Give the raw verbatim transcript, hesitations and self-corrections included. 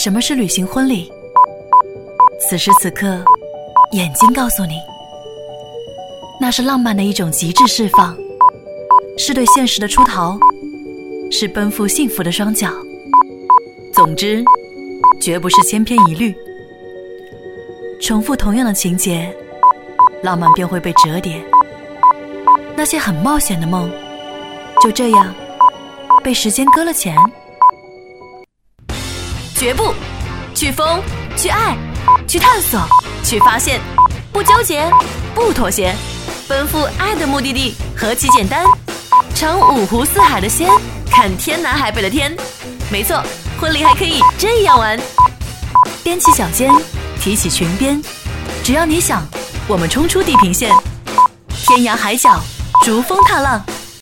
什么是旅行婚礼？此时此刻，眼睛告诉你，那是浪漫的一种极致释放，是对现实的出逃，是奔赴幸福的双脚。总之，绝不是千篇一律。重复同样的情节，浪漫便会被折叠。那些很冒险的梦，就这样被时间搁了浅。绝不，去疯，去爱，去探索，去发现，不纠结，不妥协，奔赴爱的目的地何其简单，尝五湖四海的鲜，看天南海北的天。没错，婚礼还可以这样玩。踮起脚尖，提起裙边，只要你想，我们冲出地平线，天涯海角，逐风踏浪。